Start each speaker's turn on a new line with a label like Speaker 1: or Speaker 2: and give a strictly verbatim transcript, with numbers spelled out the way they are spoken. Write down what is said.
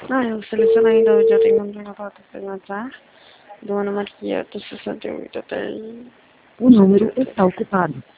Speaker 1: Ah, eu selecionei ainda, eu já tenho um gravado para entrar. Dona Maria do sessenta e oito até...
Speaker 2: O número está ocupado.